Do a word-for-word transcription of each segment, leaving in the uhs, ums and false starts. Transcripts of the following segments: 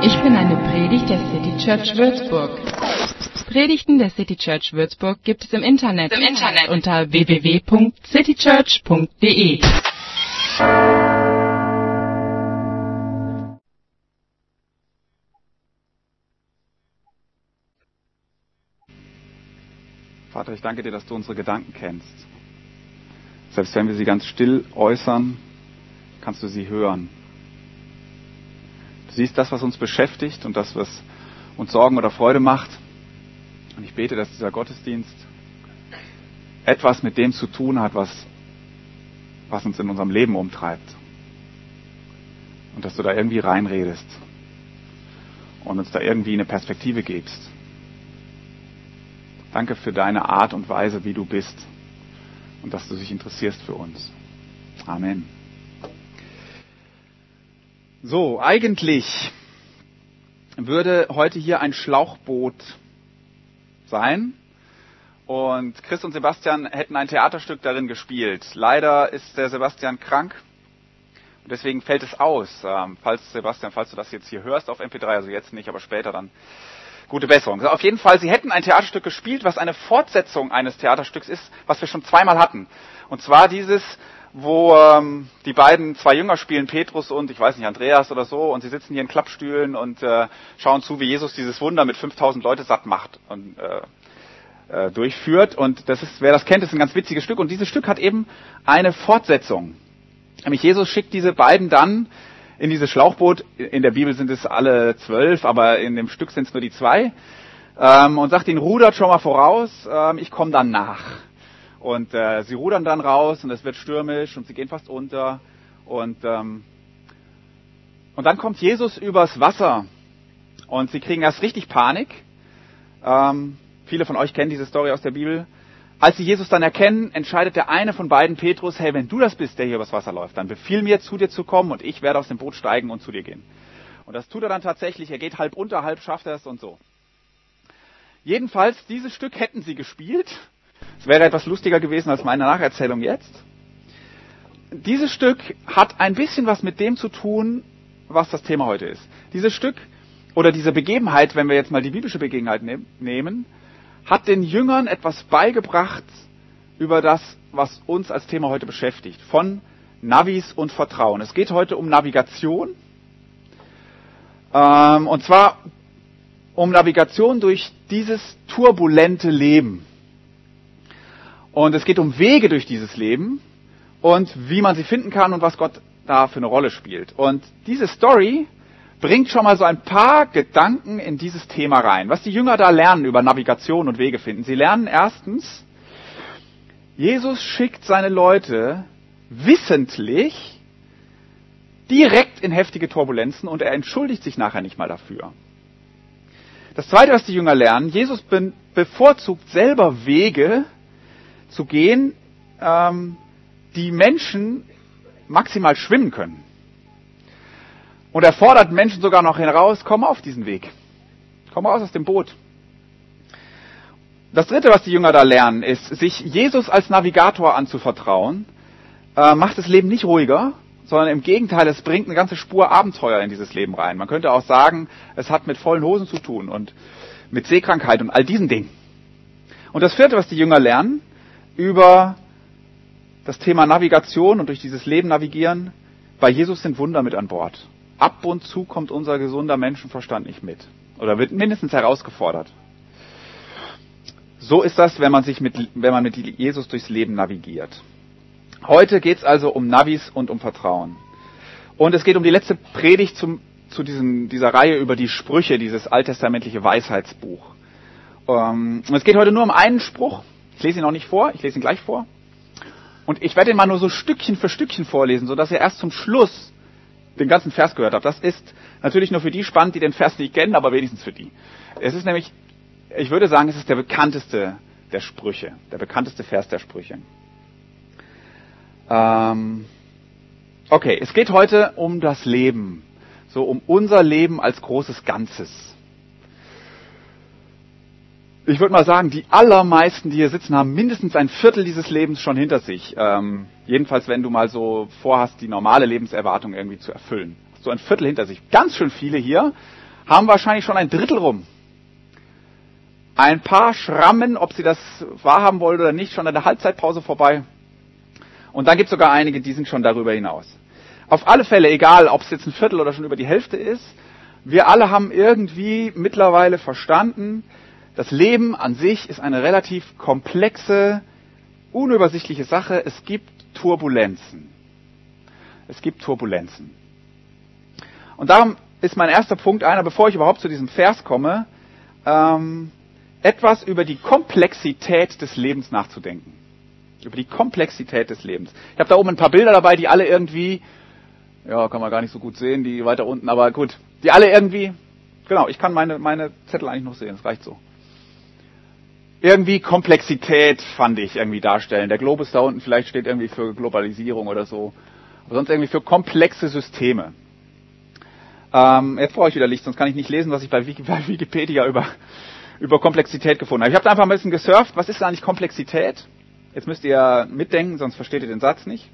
Ich bin eine Predigt der City Church Würzburg. Predigten der City Church Würzburg gibt es im Internet, Im Internet. unter w w w punkt citychurch punkt d e. Vater, ich danke dir, dass du unsere Gedanken kennst. Selbst wenn wir sie ganz still äußern, kannst du sie hören. Du siehst das, was uns beschäftigt und das, was uns Sorgen oder Freude macht. Und ich bete, dass dieser Gottesdienst etwas mit dem zu tun hat, was, was uns in unserem Leben umtreibt. Und dass du da irgendwie reinredest und uns da irgendwie eine Perspektive gibst. Danke für deine Art und Weise, wie du bist und dass du dich interessierst für uns. Amen. So, eigentlich würde heute hier ein Schlauchboot sein und Chris und Sebastian hätten ein Theaterstück darin gespielt. Leider ist der Sebastian krank und deswegen fällt es aus. Ähm, falls Sebastian, falls du das jetzt hier hörst auf M P drei, also jetzt nicht, aber später dann, gute Besserung. Also auf jeden Fall, sie hätten ein Theaterstück gespielt, was eine Fortsetzung eines Theaterstücks ist, was wir schon zweimal hatten. Und zwar dieses, wo ähm, die beiden, zwei Jünger spielen, Petrus und, ich weiß nicht, Andreas oder so, und sie sitzen hier in Klappstühlen und äh, schauen zu, wie Jesus dieses Wunder mit fünftausend Leute satt macht und äh, äh, durchführt. Und das ist, wer das kennt, ist ein ganz witziges Stück. Und dieses Stück hat eben eine Fortsetzung. Nämlich Jesus schickt diese beiden dann in dieses Schlauchboot. In der Bibel sind es alle zwölf, aber in dem Stück sind es nur die zwei. Ähm, und sagt ihnen, rudert schon mal voraus, ähm, ich komme dann nach. Und äh, sie rudern dann raus und es wird stürmisch und sie gehen fast unter. Und, ähm, und dann kommt Jesus übers Wasser und sie kriegen erst richtig Panik. Ähm, viele von euch kennen diese Story aus der Bibel. Als sie Jesus dann erkennen, entscheidet der eine von beiden, Petrus, hey, wenn du das bist, der hier übers Wasser läuft, dann befiehl mir, zu dir zu kommen und ich werde aus dem Boot steigen und zu dir gehen. Und das tut er dann tatsächlich. Er geht halb unter, halb schafft er es und so. Jedenfalls, dieses Stück hätten sie gespielt. Es wäre etwas lustiger gewesen als meine Nacherzählung jetzt. Dieses Stück hat ein bisschen was mit dem zu tun, was das Thema heute ist. Dieses Stück oder diese Begebenheit, wenn wir jetzt mal die biblische Begebenheit ne- nehmen, hat den Jüngern etwas beigebracht über das, was uns als Thema heute beschäftigt. Von Navis und Vertrauen. Es geht heute um Navigation. Ähm, und zwar um Navigation durch dieses turbulente Leben. Und es geht um Wege durch dieses Leben und wie man sie finden kann und was Gott da für eine Rolle spielt. Und diese Story bringt schon mal so ein paar Gedanken in dieses Thema rein. Was die Jünger da lernen über Navigation und Wege finden. Sie lernen erstens, Jesus schickt seine Leute wissentlich direkt in heftige Turbulenzen und er entschuldigt sich nachher nicht mal dafür. Das Zweite, was die Jünger lernen, Jesus be- bevorzugt selber Wege zu gehen, ähm, die Menschen maximal schwimmen können. Und er fordert Menschen sogar noch heraus, komm auf diesen Weg. Komm raus aus dem Boot. Das Dritte, was die Jünger da lernen, ist, sich Jesus als Navigator anzuvertrauen, äh, macht das Leben nicht ruhiger, sondern im Gegenteil, es bringt eine ganze Spur Abenteuer in dieses Leben rein. Man könnte auch sagen, es hat mit vollen Hosen zu tun und mit Seekrankheit und all diesen Dingen. Und das Vierte, was die Jünger lernen, über das Thema Navigation und durch dieses Leben navigieren, bei Jesus sind Wunder mit an Bord. Ab und zu kommt unser gesunder Menschenverstand nicht mit. Oder wird mindestens herausgefordert. So ist das, wenn man sich mit, wenn man mit Jesus durchs Leben navigiert. Heute geht es also um Navis und um Vertrauen. Und es geht um die letzte Predigt zum, zu diesem, dieser Reihe über die Sprüche, dieses alttestamentliche Weisheitsbuch. Um, und es geht heute nur um einen Spruch. Ich lese ihn noch nicht vor, ich lese ihn gleich vor. Und ich werde ihn mal nur so Stückchen für Stückchen vorlesen, sodass ihr erst zum Schluss den ganzen Vers gehört habt. Das ist natürlich nur für die spannend, die den Vers nicht kennen, aber wenigstens für die. Es ist nämlich, ich würde sagen, es ist der bekannteste der Sprüche, der bekannteste Vers der Sprüche. Ähm, okay, es geht heute um das Leben, so um unser Leben als großes Ganzes. Ich würde mal sagen, die allermeisten, die hier sitzen, haben mindestens ein Viertel dieses Lebens schon hinter sich. Ähm, jedenfalls, wenn du mal so vorhast, die normale Lebenserwartung irgendwie zu erfüllen. So ein Viertel hinter sich. Ganz schön viele hier haben wahrscheinlich schon ein Drittel rum. Ein paar schrammen, ob sie das wahrhaben wollen oder nicht, schon an der Halbzeitpause vorbei. Und dann gibt es sogar einige, die sind schon darüber hinaus. Auf alle Fälle, egal ob es jetzt ein Viertel oder schon über die Hälfte ist, wir alle haben irgendwie mittlerweile verstanden, das Leben an sich ist eine relativ komplexe, unübersichtliche Sache. Es gibt Turbulenzen. Es gibt Turbulenzen. Und darum ist mein erster Punkt einer, bevor ich überhaupt zu diesem Vers komme, ähm, etwas über die Komplexität des Lebens nachzudenken. Über die Komplexität des Lebens. Ich habe da oben ein paar Bilder dabei, die alle irgendwie, ja, kann man gar nicht so gut sehen, die weiter unten, aber gut, die alle irgendwie, genau, ich kann meine, meine Zettel eigentlich noch sehen, das reicht so. Irgendwie Komplexität, fand ich, irgendwie darstellen. Der Globus da unten vielleicht steht irgendwie für Globalisierung oder so, aber sonst irgendwie für komplexe Systeme. Ähm, jetzt brauche ich wieder Licht, sonst kann ich nicht lesen, was ich bei Wikipedia über, über Komplexität gefunden habe. Ich habe da einfach ein bisschen gesurft, was ist eigentlich Komplexität? Jetzt müsst ihr mitdenken, sonst versteht ihr den Satz nicht.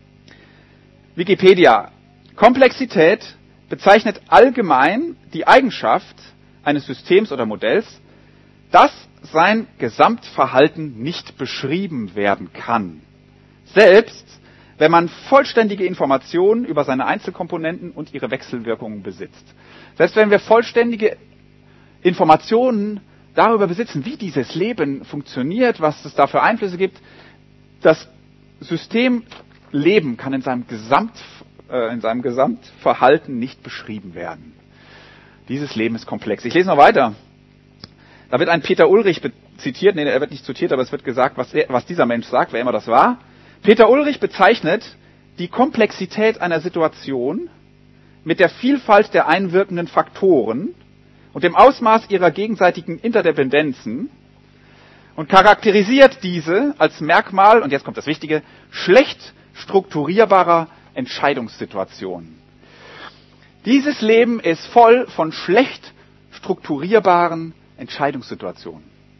Wikipedia. Komplexität bezeichnet allgemein die Eigenschaft eines Systems oder Modells, dass sein Gesamtverhalten nicht beschrieben werden kann. Selbst wenn man vollständige Informationen über seine Einzelkomponenten und ihre Wechselwirkungen besitzt. Selbst wenn wir vollständige Informationen darüber besitzen, wie dieses Leben funktioniert, was es da für Einflüsse gibt, das System Leben kann in seinem, Gesamt, äh, in seinem Gesamtverhalten nicht beschrieben werden. Dieses Leben ist komplex. Ich lese noch weiter. Da wird ein Peter Ulrich zitiert, nee, er wird nicht zitiert, aber es wird gesagt, was, er, was dieser Mensch sagt, wer immer das war. Peter Ulrich bezeichnet die Komplexität einer Situation mit der Vielfalt der einwirkenden Faktoren und dem Ausmaß ihrer gegenseitigen Interdependenzen und charakterisiert diese als Merkmal, und jetzt kommt das Wichtige, schlecht strukturierbarer Entscheidungssituationen. Dieses Leben ist voll von schlecht strukturierbaren Entscheidungssituationen.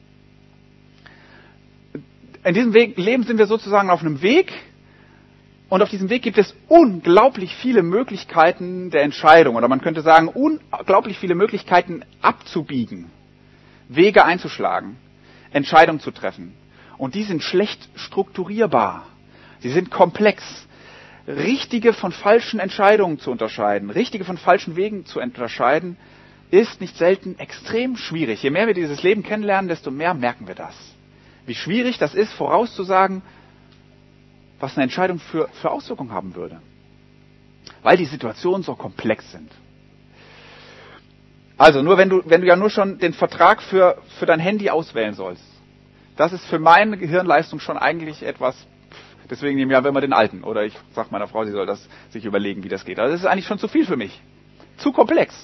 In diesem Weg, Leben sind wir sozusagen auf einem Weg, und auf diesem Weg gibt es unglaublich viele Möglichkeiten der Entscheidung, oder man könnte sagen, unglaublich viele Möglichkeiten abzubiegen, Wege einzuschlagen, Entscheidungen zu treffen. Und die sind schlecht strukturierbar. Sie sind komplex. Richtige von falschen Entscheidungen zu unterscheiden, richtige von falschen Wegen zu unterscheiden, ist nicht selten extrem schwierig. Je mehr wir dieses Leben kennenlernen, desto mehr merken wir das. Wie schwierig das ist, vorauszusagen, was eine Entscheidung für, für Auswirkungen haben würde. Weil die Situationen so komplex sind. Also, nur wenn du, wenn du ja nur schon den Vertrag für, für dein Handy auswählen sollst, das ist für meine Gehirnleistung schon eigentlich etwas, deswegen nehmen wir ja immer den alten. Oder ich sage meiner Frau, sie soll das sich überlegen, wie das geht. Also das ist eigentlich schon zu viel für mich. Zu komplex.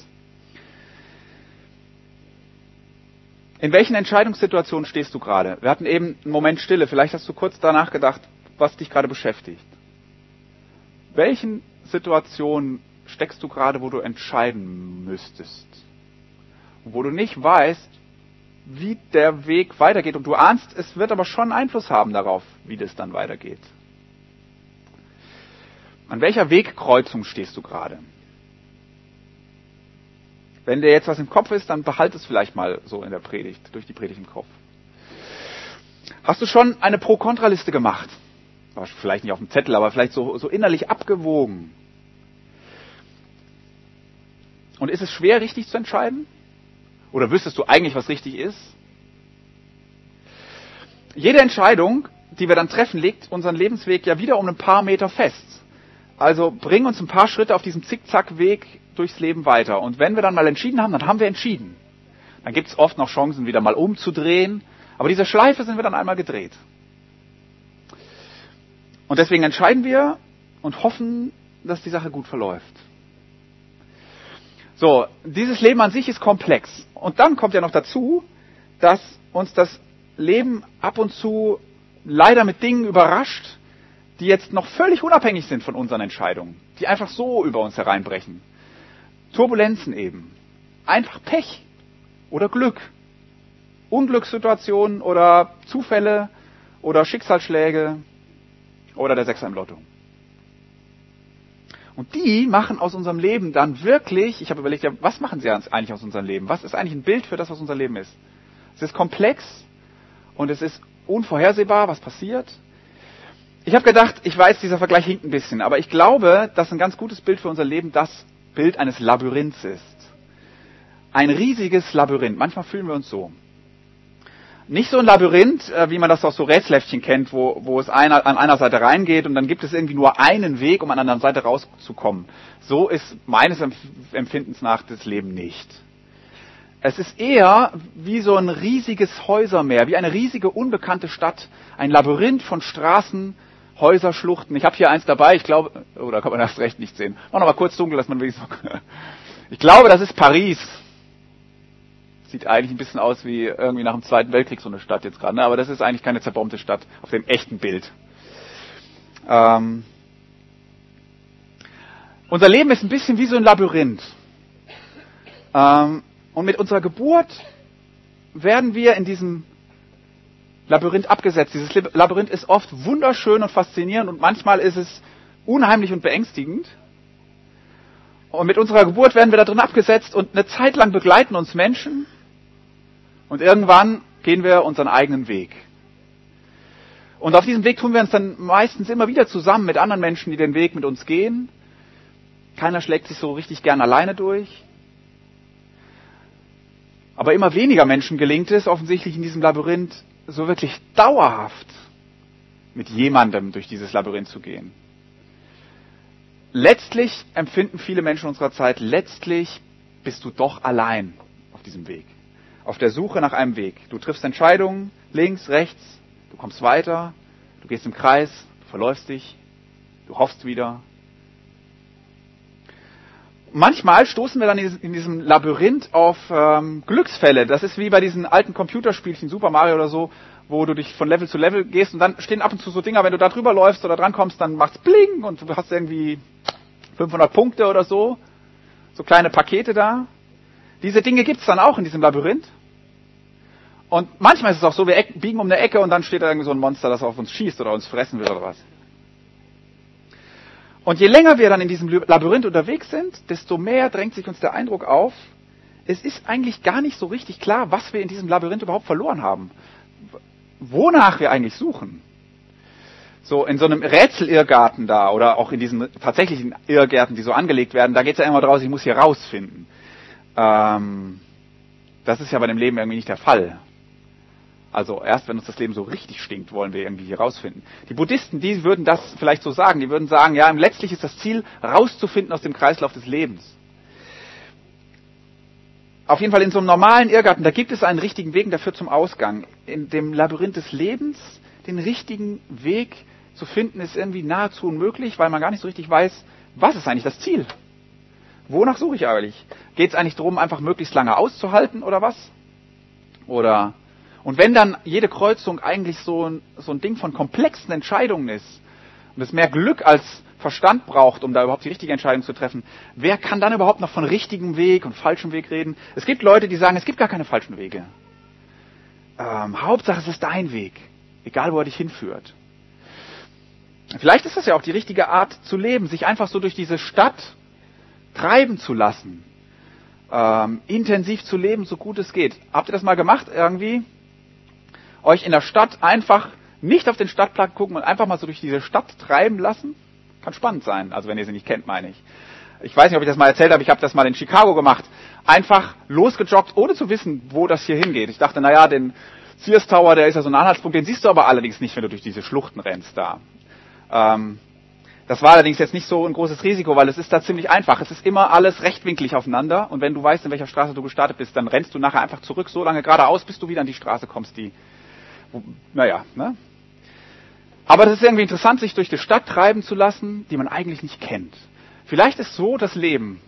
In welchen Entscheidungssituationen stehst du gerade? Wir hatten eben einen Moment Stille. Vielleicht hast du kurz danach gedacht, was dich gerade beschäftigt. Welchen Situationen steckst du gerade, wo du entscheiden müsstest? Wo du nicht weißt, wie der Weg weitergeht. Und du ahnst, es wird aber schon Einfluss haben darauf, wie das dann weitergeht. An welcher Wegkreuzung stehst du gerade? Wenn dir jetzt was im Kopf ist, dann behalte es vielleicht mal so in der Predigt, durch die Predigt im Kopf. Hast du schon eine Pro-Kontra-Liste gemacht? Vielleicht nicht auf dem Zettel, aber vielleicht so, so innerlich abgewogen. Und ist es schwer, richtig zu entscheiden? Oder wüsstest du eigentlich, was richtig ist? Jede Entscheidung, die wir dann treffen, legt unseren Lebensweg ja wieder um ein paar Meter fest. Also bring uns ein paar Schritte auf diesem Zickzackweg durchs Leben weiter. Und wenn wir dann mal entschieden haben, dann haben wir entschieden. Dann gibt es oft noch Chancen, wieder mal umzudrehen. Aber diese Schleife sind wir dann einmal gedreht. Und deswegen entscheiden wir und hoffen, dass die Sache gut verläuft. So, dieses Leben an sich ist komplex. Und dann kommt ja noch dazu, dass uns das Leben ab und zu leider mit Dingen überrascht, die jetzt noch völlig unabhängig sind von unseren Entscheidungen, die einfach so über uns hereinbrechen. Turbulenzen eben. Einfach Pech oder Glück. Unglückssituationen oder Zufälle oder Schicksalsschläge oder der Sechser im Lotto. Und die machen aus unserem Leben dann wirklich, ich habe überlegt, ja, was machen sie eigentlich aus unserem Leben? Was ist eigentlich ein Bild für das, was unser Leben ist? Es ist komplex und es ist unvorhersehbar, was passiert. Ich habe gedacht, ich weiß, dieser Vergleich hinkt ein bisschen, aber ich glaube, dass ein ganz gutes Bild für unser Leben das Bild eines Labyrinths ist. Ein riesiges Labyrinth. Manchmal fühlen wir uns so. Nicht so ein Labyrinth, wie man das aus so Rätselheftchen kennt, wo, wo es einer, an einer Seite reingeht und dann gibt es irgendwie nur einen Weg, um an der anderen Seite rauszukommen. So ist meines Empfindens nach das Leben nicht. Es ist eher wie so ein riesiges Häusermeer, wie eine riesige unbekannte Stadt, ein Labyrinth von Straßen, Häuser, Schluchten. Ich habe hier eins dabei, ich glaube, oh, da kann man erst recht nicht sehen. Mach noch mal kurz dunkel, dass man wenigstens. Ich glaube, das ist Paris. Sieht eigentlich ein bisschen aus wie irgendwie nach dem Zweiten Weltkrieg so eine Stadt jetzt gerade, ne? Aber das ist eigentlich keine zerbombte Stadt auf dem echten Bild. Ähm, unser Leben ist ein bisschen wie so ein Labyrinth. Ähm, und mit unserer Geburt werden wir in diesem Labyrinth abgesetzt. Dieses Labyrinth ist oft wunderschön und faszinierend und manchmal ist es unheimlich und beängstigend. Und mit unserer Geburt werden wir da drin abgesetzt und eine Zeit lang begleiten uns Menschen. Und irgendwann gehen wir unseren eigenen Weg. Und auf diesem Weg tun wir uns dann meistens immer wieder zusammen mit anderen Menschen, die den Weg mit uns gehen. Keiner schlägt sich so richtig gern alleine durch. Aber immer weniger Menschen gelingt es, offensichtlich in diesem Labyrinth so wirklich dauerhaft mit jemandem durch dieses Labyrinth zu gehen. Letztlich empfinden viele Menschen unserer Zeit, letztlich bist du doch allein auf diesem Weg. Auf der Suche nach einem Weg. Du triffst Entscheidungen, links, rechts, du kommst weiter, du gehst im Kreis, du verläufst dich, du hoffst wieder. Manchmal stoßen wir dann in diesem Labyrinth auf ähm, Glücksfälle. Das ist wie bei diesen alten Computerspielchen, Super Mario oder so, wo du dich von Level zu Level gehst und dann stehen ab und zu so Dinger, wenn du da drüber läufst oder dran kommst, dann macht's bling und du hast irgendwie fünfhundert Punkte oder so. So kleine Pakete da. Diese Dinge gibt's dann auch in diesem Labyrinth. Und manchmal ist es auch so, wir biegen um eine Ecke und dann steht da irgendwie so ein Monster, das auf uns schießt oder uns fressen will oder was. Und je länger wir dann in diesem Labyrinth unterwegs sind, desto mehr drängt sich uns der Eindruck auf, es ist eigentlich gar nicht so richtig klar, was wir in diesem Labyrinth überhaupt verloren haben. Wonach wir eigentlich suchen. So in so einem Rätselirrgarten da oder auch in diesen tatsächlichen Irrgärten, die so angelegt werden, da geht es ja immer draus, ich muss hier rausfinden. Ähm, das ist ja bei dem Leben irgendwie nicht der Fall. Also erst wenn uns das Leben so richtig stinkt, wollen wir irgendwie hier rausfinden. Die Buddhisten, die würden das vielleicht so sagen. Die würden sagen, ja, letztlich ist das Ziel, rauszufinden aus dem Kreislauf des Lebens. Auf jeden Fall in so einem normalen Irrgarten, da gibt es einen richtigen Weg, der führt zum Ausgang. In dem Labyrinth des Lebens, den richtigen Weg zu finden, ist irgendwie nahezu unmöglich, weil man gar nicht so richtig weiß, was ist eigentlich das Ziel? Wonach suche ich eigentlich? Geht es eigentlich darum, einfach möglichst lange auszuhalten oder was? Oder und wenn dann jede Kreuzung eigentlich so ein, so ein Ding von komplexen Entscheidungen ist und es mehr Glück als Verstand braucht, um da überhaupt die richtige Entscheidung zu treffen, wer kann dann überhaupt noch von richtigem Weg und falschem Weg reden? Es gibt Leute, die sagen, es gibt gar keine falschen Wege. Ähm, Hauptsache, es ist dein Weg, egal wo er dich hinführt. Vielleicht ist das ja auch die richtige Art zu leben, sich einfach so durch diese Stadt treiben zu lassen, ähm, intensiv zu leben, so gut es geht. Habt ihr das mal gemacht irgendwie? Euch in der Stadt einfach nicht auf den Stadtplan gucken und einfach mal so durch diese Stadt treiben lassen? Kann spannend sein, also wenn ihr sie nicht kennt, meine ich. Ich weiß nicht, ob ich das mal erzählt habe, ich habe das mal in Chicago gemacht. Einfach losgejoggt, ohne zu wissen, wo das hier hingeht. Ich dachte, naja, den Sears Tower, der ist ja so ein Anhaltspunkt, den siehst du aber allerdings nicht, wenn du durch diese Schluchten rennst da. Ähm, das war allerdings jetzt nicht so ein großes Risiko, weil es ist da ziemlich einfach. Es ist immer alles rechtwinklig aufeinander und wenn du weißt, in welcher Straße du gestartet bist, dann rennst du nachher einfach zurück, so lange geradeaus, bis du wieder an die Straße kommst, die, wo, naja, ne? Aber das ist irgendwie interessant, sich durch die Stadt treiben zu lassen, die man eigentlich nicht kennt. Vielleicht ist so das Leben.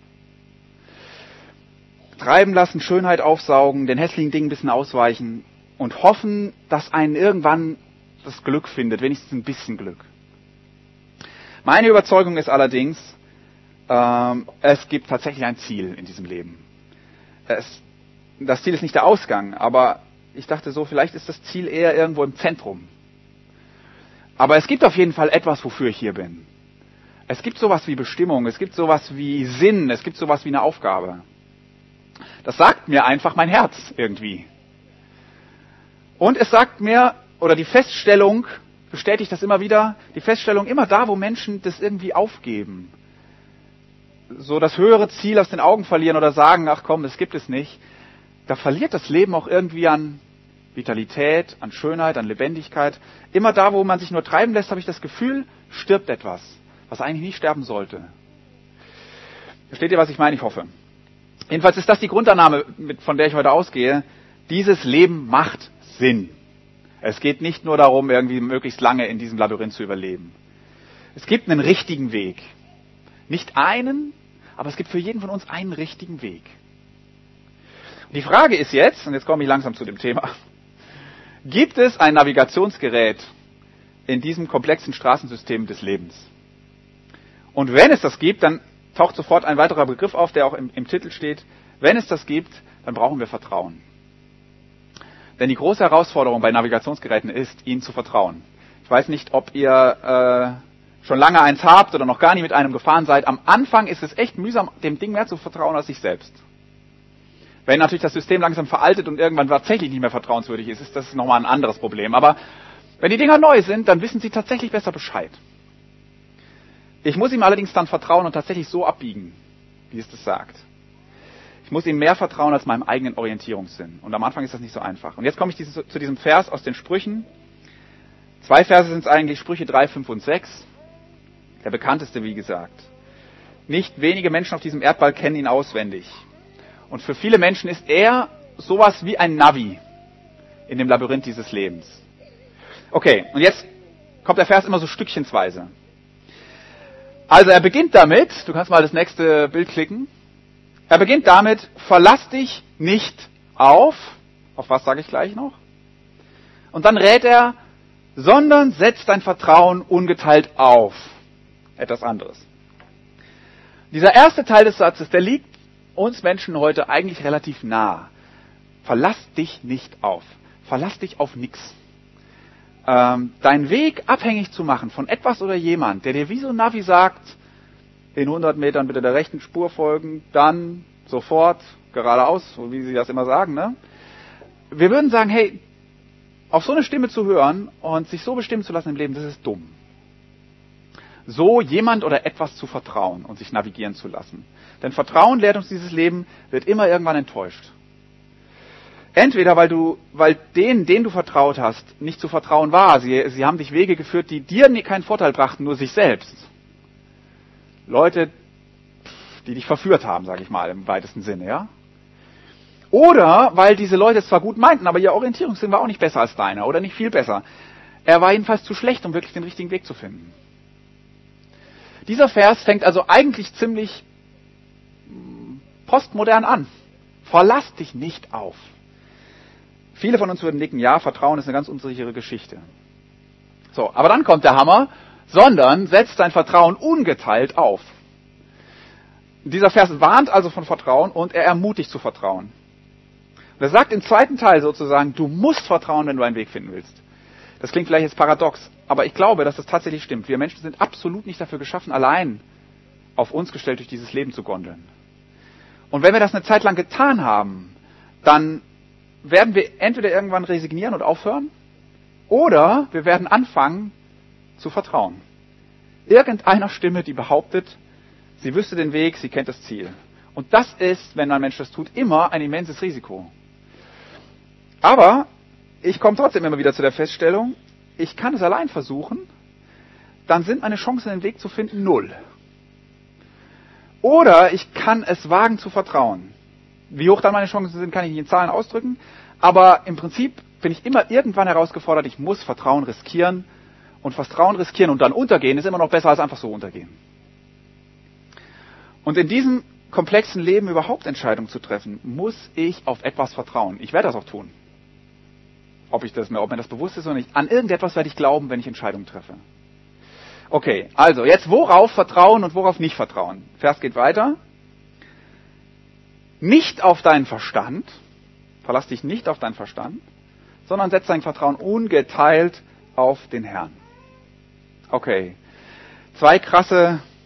Treiben lassen, Schönheit aufsaugen, den hässlichen Dingen ein bisschen ausweichen und hoffen, dass einen irgendwann das Glück findet, wenigstens ein bisschen Glück. Meine Überzeugung ist allerdings, ähm, es gibt tatsächlich ein Ziel in diesem Leben. Es, das Ziel ist nicht der Ausgang, aber ich dachte so, vielleicht ist das Ziel eher irgendwo im Zentrum. Aber es gibt auf jeden Fall etwas, wofür ich hier bin. Es gibt sowas wie Bestimmung, es gibt sowas wie Sinn, es gibt sowas wie eine Aufgabe. Das sagt mir einfach mein Herz irgendwie. Und es sagt mir, oder die Feststellung, bestätigt das immer wieder, die Feststellung, immer da, wo Menschen das irgendwie aufgeben, so das höhere Ziel aus den Augen verlieren oder sagen, ach komm, das gibt es nicht, da verliert das Leben auch irgendwie an Vitalität, an Schönheit, an Lebendigkeit. Immer da, wo man sich nur treiben lässt, habe ich das Gefühl, stirbt etwas, was eigentlich nicht sterben sollte. Versteht ihr, was ich meine? Ich hoffe. Jedenfalls ist das die Grundannahme, von der ich heute ausgehe. Dieses Leben macht Sinn. Es geht nicht nur darum, irgendwie möglichst lange in diesem Labyrinth zu überleben. Es gibt einen richtigen Weg. Nicht einen, aber es gibt für jeden von uns einen richtigen Weg. Und die Frage ist jetzt, und jetzt komme ich langsam zu dem Thema, gibt es ein Navigationsgerät in diesem komplexen Straßensystem des Lebens? Und wenn es das gibt, dann taucht sofort ein weiterer Begriff auf, der auch im, im Titel steht. Wenn es das gibt, dann brauchen wir Vertrauen. Denn die große Herausforderung bei Navigationsgeräten ist, ihnen zu vertrauen. Ich weiß nicht, ob ihr äh, schon lange eins habt oder noch gar nie mit einem gefahren seid. Am Anfang ist es echt mühsam, dem Ding mehr zu vertrauen als sich selbst. Wenn natürlich das System langsam veraltet und irgendwann tatsächlich nicht mehr vertrauenswürdig ist, ist das nochmal ein anderes Problem. Aber wenn die Dinger neu sind, dann wissen sie tatsächlich besser Bescheid. Ich muss ihm allerdings dann vertrauen und tatsächlich so abbiegen, wie es das sagt. Ich muss ihm mehr vertrauen als meinem eigenen Orientierungssinn. Und am Anfang ist das nicht so einfach. Und jetzt komme ich dieses, zu diesem Vers aus den Sprüchen. Zwei Verse sind es eigentlich, Sprüche drei, fünf und sechs. Der bekannteste, wie gesagt. Nicht wenige Menschen auf diesem Erdball kennen ihn auswendig. Und für viele Menschen ist er sowas wie ein Navi in dem Labyrinth dieses Lebens. Okay, und jetzt kommt der Vers immer so stückchensweise. Also er beginnt damit, du kannst mal das nächste Bild klicken, er beginnt damit, verlass dich nicht auf, auf was sage ich gleich noch, und dann rät er, sondern setz dein Vertrauen ungeteilt auf. Etwas anderes. Dieser erste Teil des Satzes, der liegt uns Menschen heute eigentlich relativ nah. Verlass dich nicht auf. Verlass dich auf nichts. Ähm, deinen Weg abhängig zu machen von etwas oder jemand, der dir wie so ein Navi sagt, in hundert Metern bitte der rechten Spur folgen, dann sofort geradeaus, so wie sie das immer sagen, ne? Wir würden sagen, hey, auf so eine Stimme zu hören und sich so bestimmen zu lassen im Leben, das ist dumm. So jemand oder etwas zu vertrauen und sich navigieren zu lassen. Denn Vertrauen lehrt uns dieses Leben, wird immer irgendwann enttäuscht. Entweder weil du, weil denen, denen du vertraut hast, nicht zu vertrauen war. Sie, sie haben dich Wege geführt, die dir keinen Vorteil brachten, nur sich selbst. Leute, die dich verführt haben, sage ich mal, im weitesten Sinne, ja. Oder weil diese Leute es zwar gut meinten, aber ihr Orientierungssinn war auch nicht besser als deiner oder nicht viel besser. Er war jedenfalls zu schlecht, um wirklich den richtigen Weg zu finden. Dieser Vers fängt also eigentlich ziemlich postmodern an. Verlass dich nicht auf. Viele von uns würden nicken, ja, Vertrauen ist eine ganz unsichere Geschichte. So, aber dann kommt der Hammer, sondern setzt dein Vertrauen ungeteilt auf. Dieser Vers warnt also von Vertrauen und er ermutigt zu vertrauen. Und er sagt im zweiten Teil sozusagen, du musst vertrauen, wenn du einen Weg finden willst. Das klingt vielleicht jetzt paradox, aber ich glaube, dass das tatsächlich stimmt. Wir Menschen sind absolut nicht dafür geschaffen, allein auf uns gestellt durch dieses Leben zu gondeln. Und wenn wir das eine Zeit lang getan haben, dann werden wir entweder irgendwann resignieren und aufhören, oder wir werden anfangen zu vertrauen. Irgendeiner Stimme, die behauptet, sie wüsste den Weg, sie kennt das Ziel. Und das ist, wenn ein Mensch das tut, immer ein immenses Risiko. Aber ich komme trotzdem immer wieder zu der Feststellung, ich kann es allein versuchen, dann sind meine Chancen, den Weg zu finden, null. Oder ich kann es wagen zu vertrauen. Wie hoch dann meine Chancen sind, kann ich nicht in Zahlen ausdrücken. Aber im Prinzip bin ich immer irgendwann herausgefordert, ich muss Vertrauen riskieren. Und Vertrauen riskieren und dann untergehen ist immer noch besser als einfach so untergehen. Und in diesem komplexen Leben überhaupt Entscheidungen zu treffen, muss ich auf etwas vertrauen. Ich werde das auch tun. Ob ich das mir, ob mir das bewusst ist oder nicht. An irgendetwas werde ich glauben, wenn ich Entscheidungen treffe. Okay, also jetzt worauf vertrauen und worauf nicht vertrauen. Vers geht weiter. Nicht auf deinen Verstand, verlass dich nicht auf deinen Verstand, sondern setz dein Vertrauen ungeteilt auf den Herrn. Okay, zwei krasse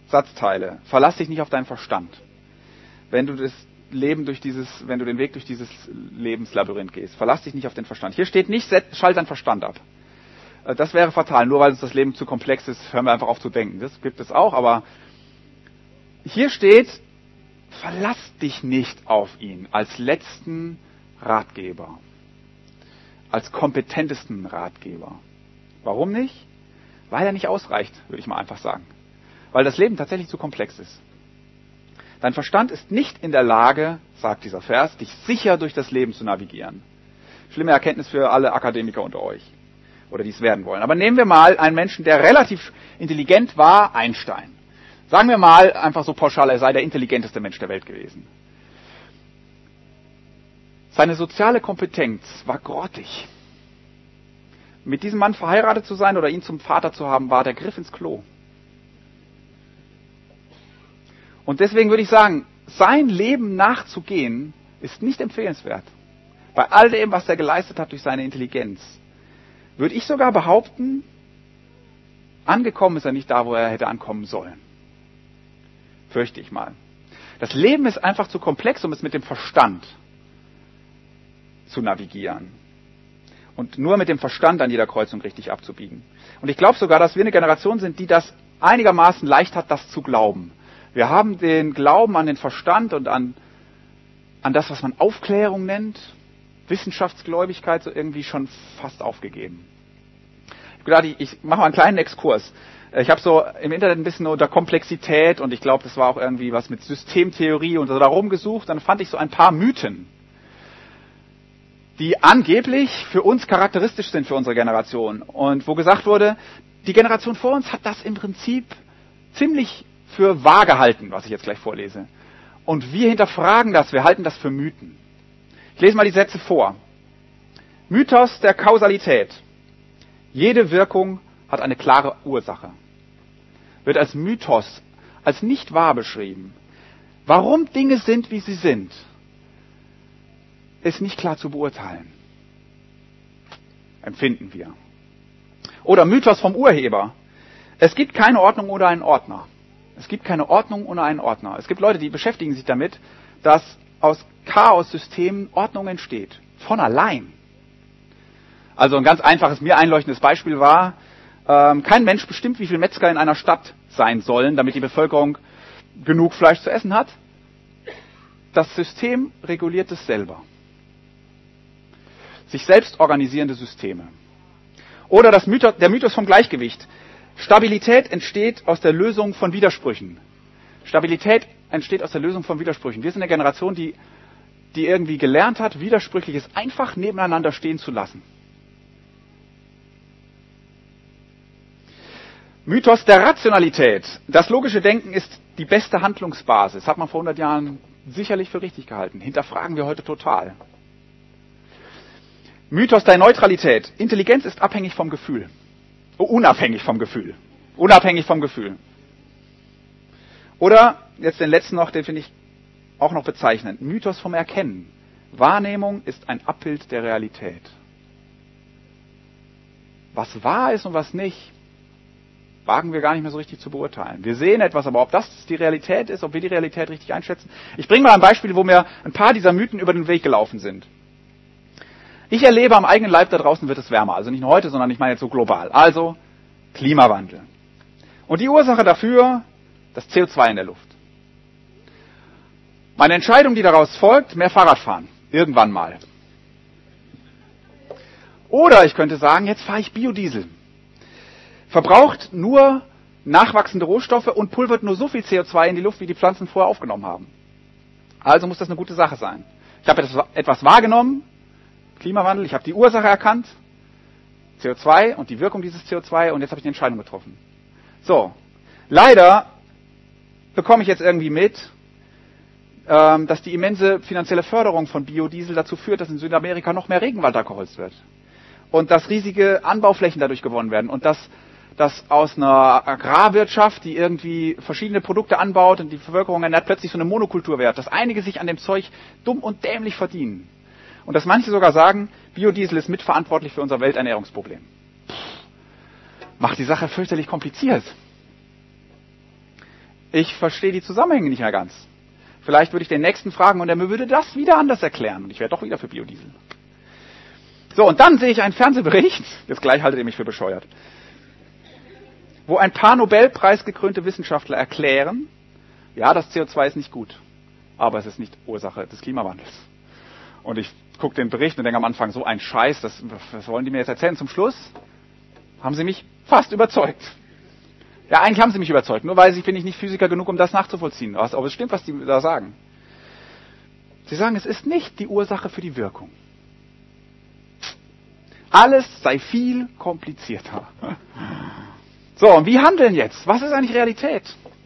Satzteile. Verlass dich nicht auf deinen Verstand. Wenn du das Leben durch dieses, wenn du den Weg durch dieses Lebenslabyrinth gehst. Verlass dich nicht auf den Verstand. Hier steht nicht, schalt deinen Verstand ab. Das wäre fatal. Nur weil uns das Leben zu komplex ist, hören wir einfach auf zu denken. Das gibt es auch, aber hier steht, verlass dich nicht auf ihn als letzten Ratgeber. Als kompetentesten Ratgeber. Warum nicht? Weil er nicht ausreicht, würde ich mal einfach sagen. Weil das Leben tatsächlich zu komplex ist. Dein Verstand ist nicht in der Lage, sagt dieser Vers, dich sicher durch das Leben zu navigieren. Schlimme Erkenntnis für alle Akademiker unter euch. Oder die es werden wollen. Aber nehmen wir mal einen Menschen, der relativ intelligent war, Einstein. Sagen wir mal einfach so pauschal, er sei der intelligenteste Mensch der Welt gewesen. Seine soziale Kompetenz war grottig. Mit diesem Mann verheiratet zu sein oder ihn zum Vater zu haben, war der Griff ins Klo. Und deswegen würde ich sagen, sein Leben nachzugehen, ist nicht empfehlenswert. Bei all dem, was er geleistet hat durch seine Intelligenz, würde ich sogar behaupten, angekommen ist er nicht da, wo er hätte ankommen sollen. Fürchte ich mal. Das Leben ist einfach zu komplex, um es mit dem Verstand zu navigieren. Und nur mit dem Verstand an jeder Kreuzung richtig abzubiegen. Und ich glaube sogar, dass wir eine Generation sind, die das einigermaßen leicht hat, das zu glauben. Wir haben den Glauben an den Verstand und an, an das, was man Aufklärung nennt, Wissenschaftsgläubigkeit, so irgendwie schon fast aufgegeben. Ich habe gedacht, ich, ich mache mal einen kleinen Exkurs. Ich habe so im Internet ein bisschen unter Komplexität und ich glaube, das war auch irgendwie was mit Systemtheorie und so darum gesucht. Dann fand ich so ein paar Mythen, die angeblich für uns charakteristisch sind für unsere Generation. Und wo gesagt wurde, die Generation vor uns hat das im Prinzip ziemlich für wahr gehalten, was ich jetzt gleich vorlese. Und wir hinterfragen das, wir halten das für Mythen. Ich lese mal die Sätze vor. Mythos der Kausalität. Jede Wirkung hat eine klare Ursache. Wird als Mythos, als nicht wahr beschrieben. Warum Dinge sind, wie sie sind, ist nicht klar zu beurteilen. Empfinden wir. Oder Mythos vom Urheber. Es gibt keine Ordnung ohne einen Ordner. Es gibt keine Ordnung ohne einen Ordner. Es gibt Leute, die beschäftigen sich damit, dass aus Chaos-Systemen Ordnung entsteht. Von allein. Also ein ganz einfaches, mir einleuchtendes Beispiel war, ähm, kein Mensch bestimmt, wie viele Metzger in einer Stadt sein sollen, damit die Bevölkerung genug Fleisch zu essen hat. Das System reguliert es selber. Sich selbst organisierende Systeme. Oder das Mythos, der Mythos vom Gleichgewicht. Stabilität entsteht aus der Lösung von Widersprüchen. Stabilität entsteht aus der Lösung von Widersprüchen. Wir sind eine Generation, die, die irgendwie gelernt hat, Widersprüchliches einfach nebeneinander stehen zu lassen. Mythos der Rationalität. Das logische Denken ist die beste Handlungsbasis. Hat man vor hundert Jahren sicherlich für richtig gehalten. Hinterfragen wir heute total. Mythos der Neutralität. Intelligenz ist abhängig vom Gefühl. Oh, unabhängig vom Gefühl. Unabhängig vom Gefühl. Oder, jetzt den letzten noch, den finde ich auch noch bezeichnend. Mythos vom Erkennen. Wahrnehmung ist ein Abbild der Realität. Was wahr ist und was nicht, wagen wir gar nicht mehr so richtig zu beurteilen. Wir sehen etwas, aber ob das die Realität ist, ob wir die Realität richtig einschätzen. Ich bringe mal ein Beispiel, wo mir ein paar dieser Mythen über den Weg gelaufen sind. Ich erlebe am eigenen Leib, da draußen wird es wärmer. Also nicht nur heute, sondern ich meine jetzt so global. Also Klimawandel. Und die Ursache dafür, das C O zwei in der Luft. Meine Entscheidung, die daraus folgt, mehr Fahrradfahren. Irgendwann mal. Oder ich könnte sagen, jetzt fahre ich Biodiesel. Verbraucht nur nachwachsende Rohstoffe und pulvert nur so viel C O zwei in die Luft, wie die Pflanzen vorher aufgenommen haben. Also muss das eine gute Sache sein. Ich habe etwas wahrgenommen, Klimawandel, ich habe die Ursache erkannt, C O zwei und die Wirkung dieses C O zwei und jetzt habe ich eine Entscheidung getroffen. So, leider bekomme ich jetzt irgendwie mit, ähm, dass die immense finanzielle Förderung von Biodiesel dazu führt, dass in Südamerika noch mehr Regenwald abgeholzt wird. Und dass riesige Anbauflächen dadurch gewonnen werden und dass, dass aus einer Agrarwirtschaft, die irgendwie verschiedene Produkte anbaut und die Bevölkerung ernährt, plötzlich so eine Monokultur wird, dass einige sich an dem Zeug dumm und dämlich verdienen. Und dass manche sogar sagen, Biodiesel ist mitverantwortlich für unser Welternährungsproblem. Pff, macht die Sache fürchterlich kompliziert. ich verstehe die Zusammenhänge nicht mehr ganz. Vielleicht würde ich den Nächsten fragen und er mir würde das wieder anders erklären. Und ich wäre doch wieder für Biodiesel. So, und dann sehe ich einen Fernsehbericht, jetzt gleich haltet ihr mich für bescheuert, wo ein paar Nobelpreisgekrönte Wissenschaftler erklären, ja, das C O zwei ist nicht gut, aber es ist nicht Ursache des Klimawandels. Und ich gucke den Bericht und denke am Anfang, so ein Scheiß, das, was wollen die mir jetzt erzählen? Zum Schluss haben sie mich fast überzeugt. Ja, eigentlich haben sie mich überzeugt, nur weil ich bin ich nicht Physiker genug, um das nachzuvollziehen. Aber es stimmt, was die da sagen. Sie sagen, es ist nicht die Ursache für die Wirkung. Alles sei viel komplizierter. So, und wie handeln jetzt? Was ist eigentlich Realität?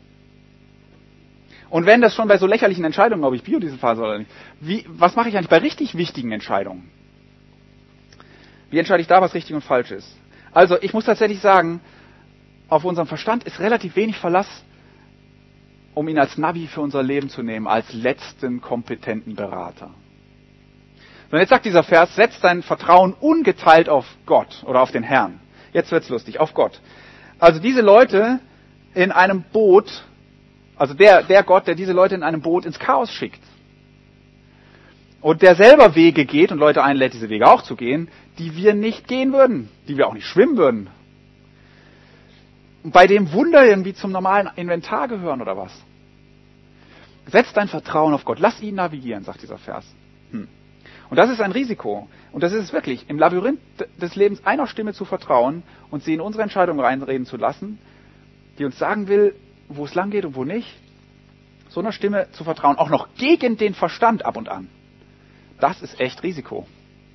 Und wenn das schon bei so lächerlichen Entscheidungen, ob ich Biodiesel fahre oder nicht, wie, was mache ich eigentlich bei richtig wichtigen Entscheidungen? Wie entscheide ich da, was richtig und falsch ist? Also, ich muss tatsächlich sagen, auf unserem Verstand ist relativ wenig Verlass, um ihn als Navi für unser Leben zu nehmen, als letzten kompetenten Berater. Und jetzt sagt dieser Vers, setz dein Vertrauen ungeteilt auf Gott oder auf den Herrn. Jetzt wird's lustig, auf Gott. Also diese Leute in einem Boot, also der, der Gott, der diese Leute in einem Boot ins Chaos schickt. Und der selber Wege geht und Leute einlädt, diese Wege auch zu gehen, die wir nicht gehen würden, die wir auch nicht schwimmen würden. Und bei dem Wunder irgendwie zum normalen Inventar gehören oder was? Setz dein Vertrauen auf Gott, lass ihn navigieren, sagt dieser Vers. Hm. Und das ist ein Risiko. Und das ist es wirklich, im Labyrinth des Lebens einer Stimme zu vertrauen und sie in unsere Entscheidung reinreden zu lassen, die uns sagen will, wo es lang geht und wo nicht. So einer Stimme zu vertrauen, auch noch gegen den Verstand ab und an. Das ist echt Risiko.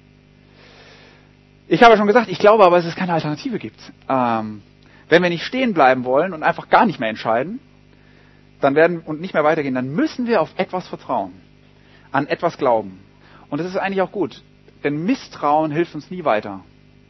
Ich habe ja schon gesagt, ich glaube aber, dass es keine Alternative gibt. Ähm, wenn wir nicht stehen bleiben wollen und einfach gar nicht mehr entscheiden, dann werden und nicht mehr weitergehen, dann müssen wir auf etwas vertrauen, an etwas glauben. Und das ist eigentlich auch gut, denn Misstrauen hilft uns nie weiter.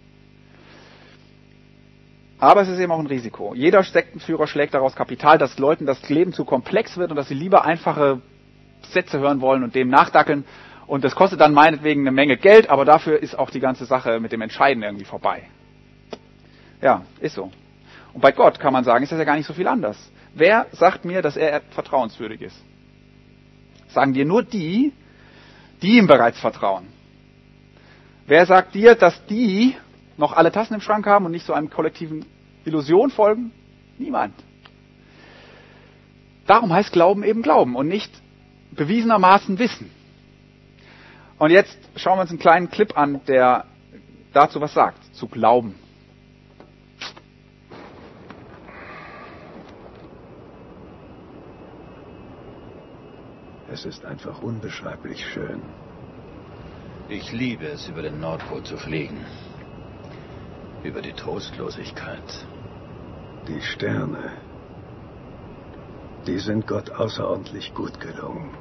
Aber es ist eben auch ein Risiko. Jeder Sektenführer schlägt daraus Kapital, dass Leuten das Leben zu komplex wird und dass sie lieber einfache Sätze hören wollen und dem nachdackeln. Und das kostet dann meinetwegen eine Menge Geld, aber dafür ist auch die ganze Sache mit dem Entscheiden irgendwie vorbei. Ja, ist so. Und bei Gott kann man sagen, ist das ja gar nicht so viel anders. Wer sagt mir, dass er vertrauenswürdig ist? Sagen dir nur die, die ihm bereits vertrauen. Wer sagt dir, dass die noch alle Tassen im Schrank haben und nicht so einem kollektiven Illusion folgen? Niemand. Darum heißt Glauben eben Glauben und nicht bewiesenermaßen Wissen. Und jetzt schauen wir uns einen kleinen Clip an, der dazu was sagt, zu Glauben. Es ist einfach unbeschreiblich schön. Ich liebe es, über den Nordpol zu fliegen. Über die Trostlosigkeit. Die Sterne, die sind Gott außerordentlich gut gelungen.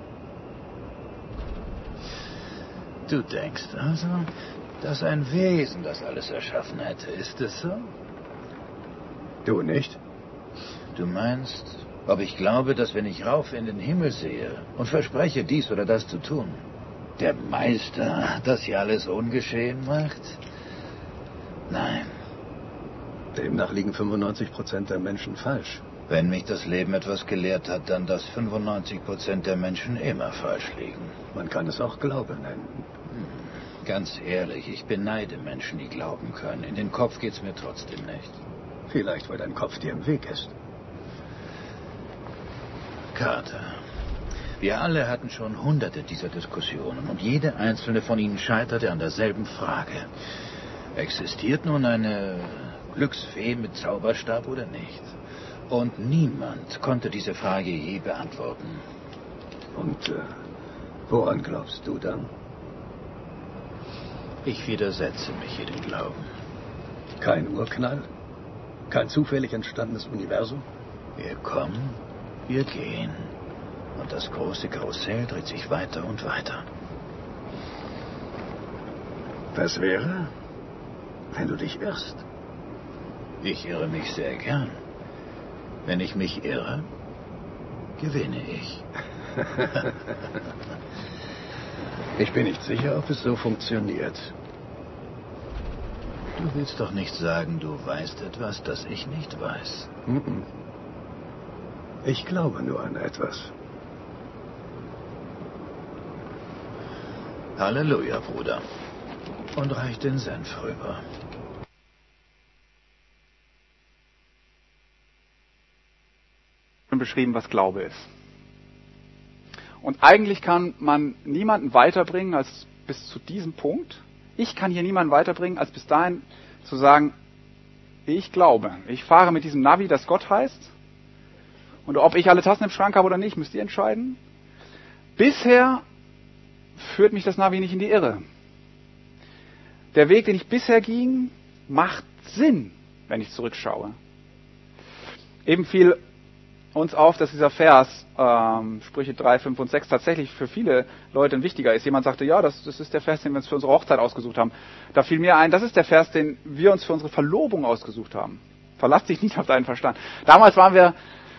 Du denkst also, dass ein Wesen das alles erschaffen hätte, ist es so? Du nicht? Du meinst, ob ich glaube, dass wenn ich rauf in den Himmel sehe und verspreche, dies oder das zu tun, der Meister das hier alles ungeschehen macht? Nein. Demnach liegen fünfundneunzig Prozent der Menschen falsch. Wenn mich das Leben etwas gelehrt hat, dann, dass fünfundneunzig Prozent der Menschen immer falsch liegen. Man kann es auch Glaube nennen. Hm. Ganz ehrlich, ich beneide Menschen, die glauben können. In den Kopf geht's mir trotzdem nicht. Vielleicht, weil dein Kopf dir im Weg ist. Carter, wir alle hatten schon hunderte dieser Diskussionen und jede einzelne von ihnen scheiterte an derselben Frage. Existiert nun eine Glücksfee mit Zauberstab oder nicht? Und niemand konnte diese Frage je beantworten. Und äh, woran glaubst du dann? Ich widersetze mich jedem Glauben. Kein Urknall? Kein zufällig entstandenes Universum? Wir kommen, wir gehen. Und das große Karussell dreht sich weiter und weiter. Was wäre, wenn du dich irrst? Ich irre mich sehr gern. Wenn ich mich irre, gewinne ich. Ich bin nicht sicher, ob es so funktioniert. Du willst doch nicht sagen, du weißt etwas, das ich nicht weiß. Mm-mm. Ich glaube nur an etwas. Halleluja, Bruder. Und reich den Senf rüber. Beschrieben, was Glaube ist. Und eigentlich kann man niemanden weiterbringen als bis zu diesem Punkt. Ich kann hier niemanden weiterbringen als bis dahin zu sagen, ich glaube. Ich fahre mit diesem Navi, das Gott heißt. Und ob ich alle Tassen im Schrank habe oder nicht, müsst ihr entscheiden. Bisher führt mich das Navi nicht in die Irre. Der Weg, den ich bisher ging, macht Sinn, wenn ich zurückschaue. Eben fiel uns auf, dass dieser Vers, ähm, Sprüche drei, fünf und sechs, tatsächlich für viele Leute ein wichtiger ist. Jemand sagte, ja, das, das ist der Vers, den wir uns für unsere Hochzeit ausgesucht haben. Da fiel mir ein, das ist der Vers, den wir uns für unsere Verlobung ausgesucht haben. Verlass dich nicht auf deinen Verstand. Damals waren wir,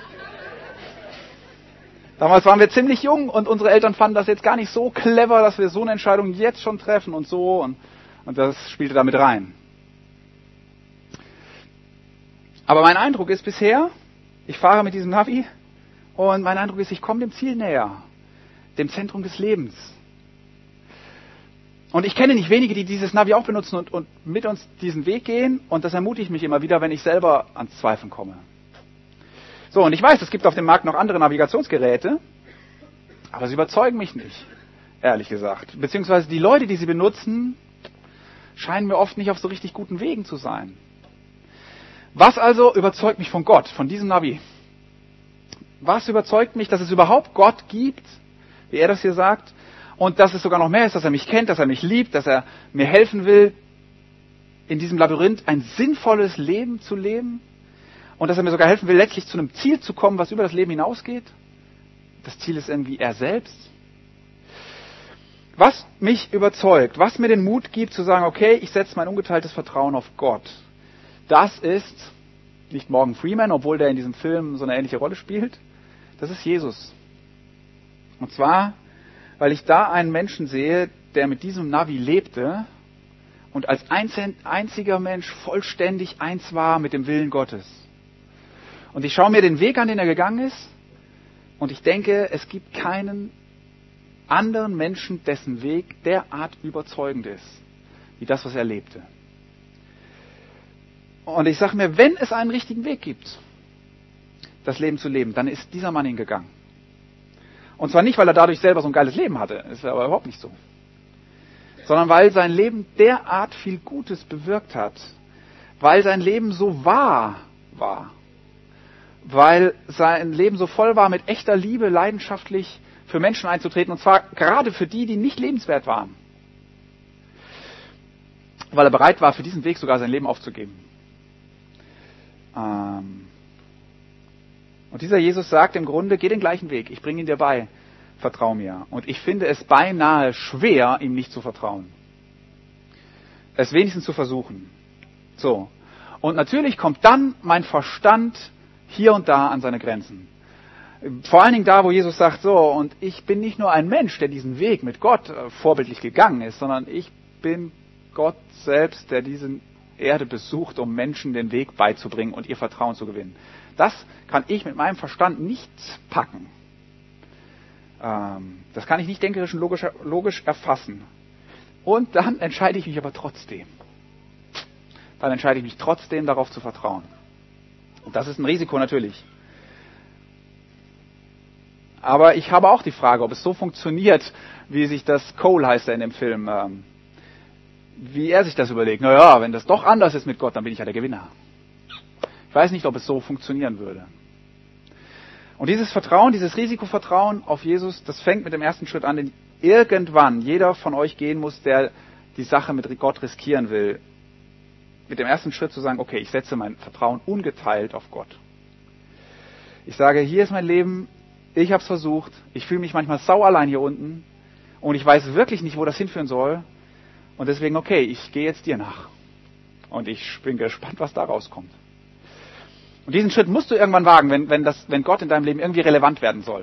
damals waren wir ziemlich jung und unsere Eltern fanden das jetzt gar nicht so clever, dass wir so eine Entscheidung jetzt schon treffen und so, und, und das spielte da mit rein. Aber mein Eindruck ist bisher, ich fahre mit diesem Navi und mein Eindruck ist, ich komme dem Ziel näher, dem Zentrum des Lebens. Und ich kenne nicht wenige, die dieses Navi auch benutzen und, und mit uns diesen Weg gehen, und das ermutigt mich immer wieder, wenn ich selber ans Zweifeln komme. So, und ich weiß, es gibt auf dem Markt noch andere Navigationsgeräte, aber sie überzeugen mich nicht, ehrlich gesagt. Beziehungsweise die Leute, die sie benutzen, scheinen mir oft nicht auf so richtig guten Wegen zu sein. Was also überzeugt mich von Gott, von diesem Navi? Was überzeugt mich, dass es überhaupt Gott gibt, wie er das hier sagt, und dass es sogar noch mehr ist, dass er mich kennt, dass er mich liebt, dass er mir helfen will, in diesem Labyrinth ein sinnvolles Leben zu leben, und dass er mir sogar helfen will, letztlich zu einem Ziel zu kommen, was über das Leben hinausgeht? Das Ziel ist irgendwie er selbst. Was mich überzeugt, was mir den Mut gibt zu sagen, okay, ich setze mein ungeteiltes Vertrauen auf Gott, das ist nicht Morgan Freeman, obwohl der in diesem Film so eine ähnliche Rolle spielt. Das ist Jesus. Und zwar, weil ich da einen Menschen sehe, der mit diesem Navi lebte und als einziger Mensch vollständig eins war mit dem Willen Gottes. Und ich schaue mir den Weg an, den er gegangen ist, und ich denke, es gibt keinen anderen Menschen, dessen Weg derart überzeugend ist, wie das, was er lebte. Und ich sage mir, wenn es einen richtigen Weg gibt, das Leben zu leben, dann ist dieser Mann hingegangen. Und zwar nicht, weil er dadurch selber so ein geiles Leben hatte, ist aber überhaupt nicht so. Sondern weil sein Leben derart viel Gutes bewirkt hat, weil sein Leben so wahr war, weil sein Leben so voll war, mit echter Liebe leidenschaftlich für Menschen einzutreten, und zwar gerade für die, die nicht lebenswert waren. Weil er bereit war, für diesen Weg sogar sein Leben aufzugeben. Und dieser Jesus sagt im Grunde, geh den gleichen Weg, ich bringe ihn dir bei, vertrau mir. Und ich finde es beinahe schwer, ihm nicht zu vertrauen. Es wenigstens zu versuchen. So. Und natürlich kommt dann mein Verstand hier und da an seine Grenzen. Vor allen Dingen da, wo Jesus sagt, so, und ich bin nicht nur ein Mensch, der diesen Weg mit Gott vorbildlich gegangen ist, sondern ich bin Gott selbst, der diesen Erde besucht, um Menschen den Weg beizubringen und ihr Vertrauen zu gewinnen. Das kann ich mit meinem Verstand nicht packen. Ähm, das kann ich nicht denkerisch und logisch, logisch erfassen. Und dann entscheide ich mich aber trotzdem. Dann entscheide ich mich trotzdem, darauf zu vertrauen. Und das ist ein Risiko natürlich. Aber ich habe auch die Frage, ob es so funktioniert, wie sich das Cole heißt er in dem Film, ähm, wie er sich das überlegt. Naja, wenn das doch anders ist mit Gott, dann bin ich ja der Gewinner. Ich weiß nicht, ob es so funktionieren würde. Und dieses Vertrauen, dieses Risikovertrauen auf Jesus, das fängt mit dem ersten Schritt an, den irgendwann jeder von euch gehen muss, der die Sache mit Gott riskieren will. Mit dem ersten Schritt zu sagen, okay, ich setze mein Vertrauen ungeteilt auf Gott. Ich sage, hier ist mein Leben, ich habe es versucht, ich fühle mich manchmal sau allein hier unten und ich weiß wirklich nicht, wo das hinführen soll. Und deswegen, okay, ich gehe jetzt dir nach. Und ich bin gespannt, was da rauskommt. Und diesen Schritt musst du irgendwann wagen, wenn, wenn, das, wenn Gott in deinem Leben irgendwie relevant werden soll.